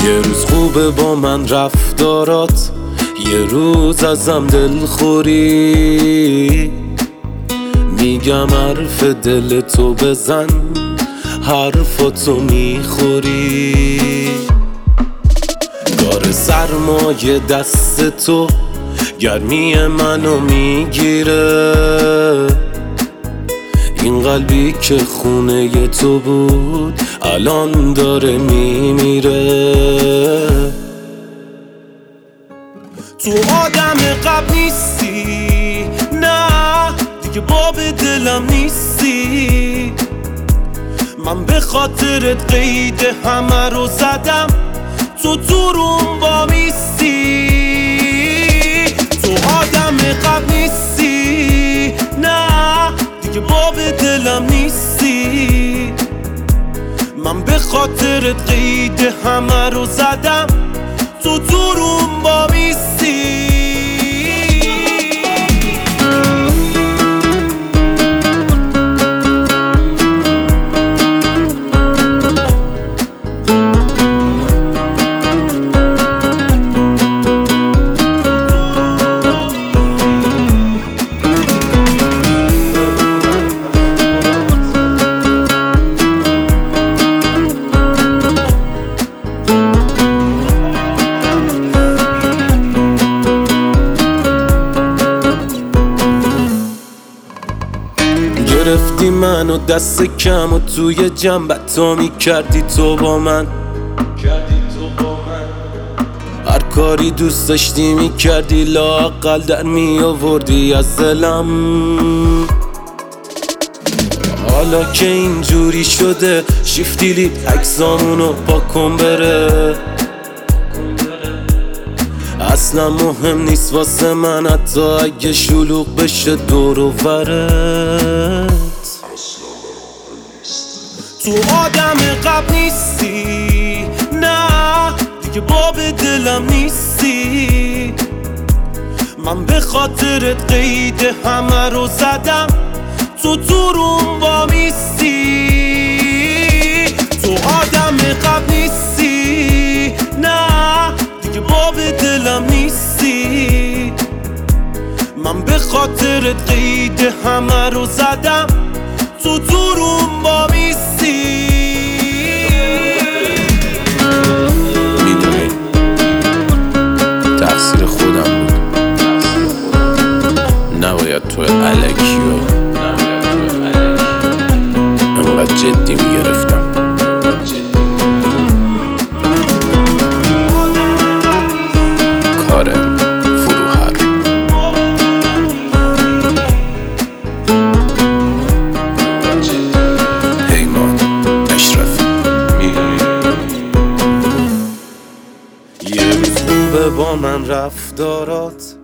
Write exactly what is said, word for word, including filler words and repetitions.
یه روز خوبه با من رفتارات، یه روز ازم دلخوری. میگم حرف دل تو بزن، حرفاتو میخوری. داره سرمایه دست تو، گرمی منو میگیره. این قلبی که خونه تو بود الان داره میمیره. تو آدم قبل نیستی، نه دیگه باب دلم نیستی. من به خاطرت قید همه رو زدم، تو تو روم با میستی. تو آدم قبل نیستی، نه دیگه باب دلم نیستی. من به خاطرت قید همه رو زدم، تو تو روم با میستی. گرفتی منو دست کم و توی جنبتا میکردی تو با من. هر کاری دوست داشتی میکردی، لااقل در میآوردی از دلم. حالا که اینجوری شده شیفت دیلیت عکسامونو پاکن بره. اصلا مهم نیست واسه من حتی اگه شلوغ بشه دور و برت. تو آدم قبل نیستی، نه دیگه باب دلم نیستی. من به خاطرت قید همه رو زدم، تو تو روم با میستی. تو آدم قبل نیستی، نه دیگه باب دلم نیستی. من به خاطرت قید همه رو زدم، تو تو روم با میستی. میدونی تقصیر خودم بود، نباید تو الکی و انقدر جدی میگرفتم. کارم فروهر پیمان اشرفی. یه روز خوبه با من رفتارات،